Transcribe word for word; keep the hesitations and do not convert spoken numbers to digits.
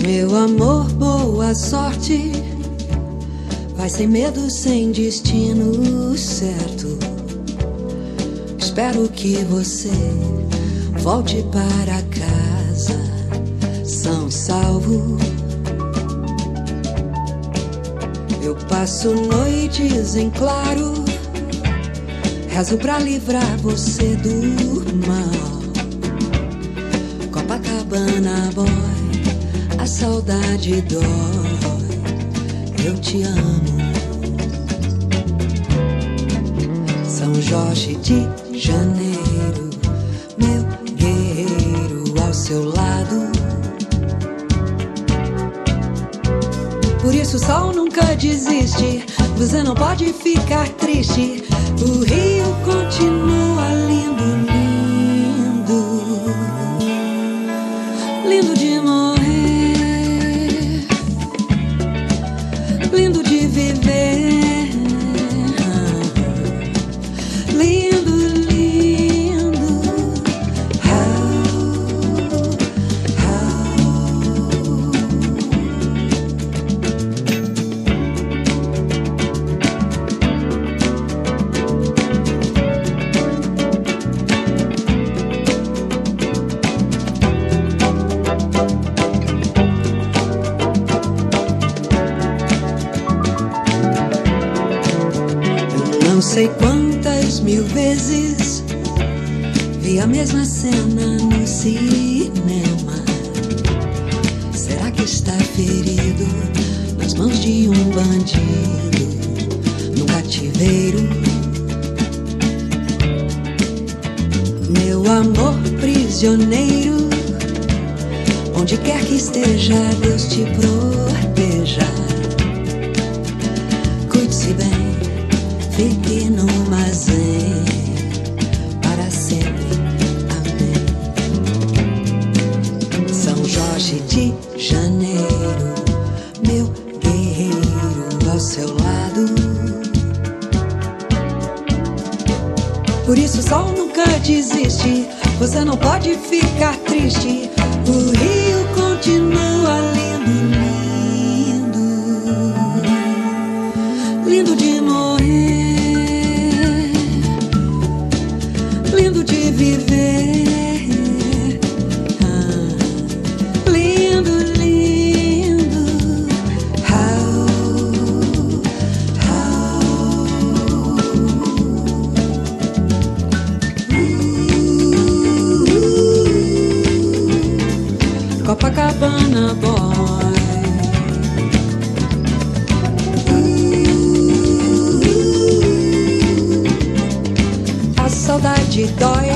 Meu amor, boa sorte. Vai sem medo, sem destino certo. Espero que você volte para casa são e salvo. Eu passo noites em claro, rezo pra livrar você do mal. Copacabana boy, a saudade dói. Eu te amo. São Jorge de Janeiro, meu guerreiro ao seu lado. Por isso o sol nunca desiste, você não pode ficar triste. O Rio continua lindo, lindo, lindo de morrer, lindo de viver. Não sei quantas mil vezes vi a mesma cena no cinema. Será que está ferido nas mãos de um bandido num cativeiro? Meu amor prisioneiro, onde quer que esteja, Deus te proteja. Cuide-se bem, fique no armazém para sempre, amém. São Jorge de Janeiro, meu guerreiro ao seu lado. Por isso o sol nunca desiste, você não pode ficar triste. O Rio continua lindo, lindo, lindo de morrer, lindo de viver, ah, lindo, lindo, how, how. Uh, Copacabana boy, uh, a saudade dói.